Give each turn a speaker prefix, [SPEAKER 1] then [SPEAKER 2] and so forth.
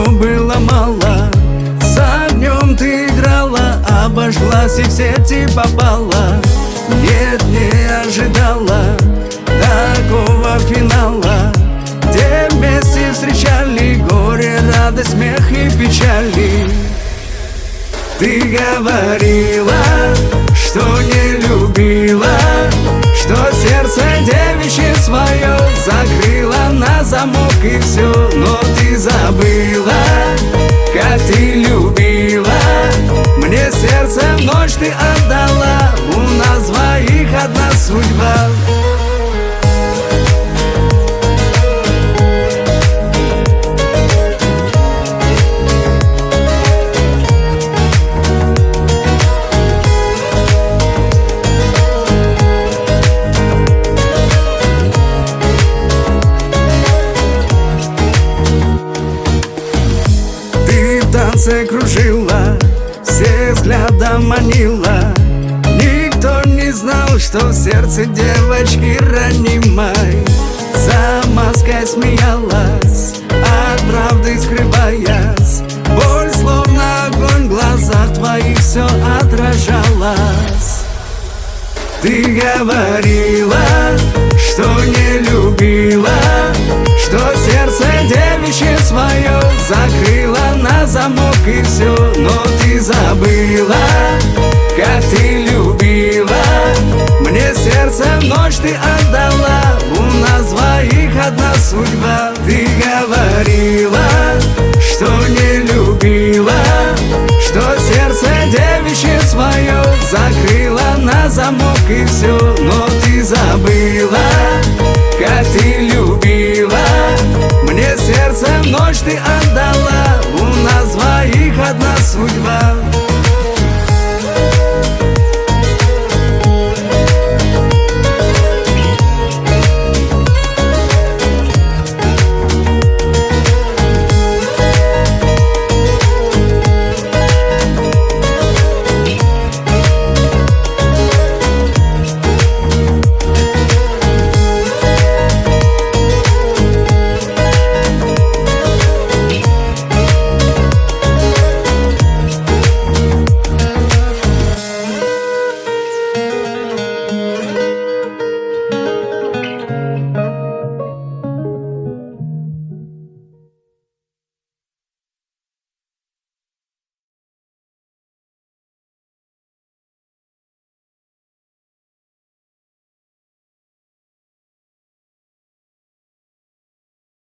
[SPEAKER 1] было мало. За огнем ты играла, обожглась и в сети попала. Нет, не ожидала такого финала, где вместе встречали горе, радость, смех и печали. Ты говорила, что не любила, что сердце девичье свое закрыла на замок и все. Но ты забыла, как ты любила, мне сердце в ночь ты отдала. У нас двоих одна судьба. Кружила, все взглядом манила. Никто не знал, что в сердце девочки ранимой. За маской смеялась, от правды скрываясь. Боль словно огонь в глазах твоих все отражалась. Ты говорила, что не любила, что сердце девичье свое закрыла на замок и все. Но ты забыла, как ты любила, мне сердце в ночь ты отдала. У нас двоих одна судьба. Ты говорила, что не любила, что сердце девичье свое закрыла на замок и все. Но ты забыла, как ты любила, мне сердце в ночь ты отдала. У нас двоих одна судьба.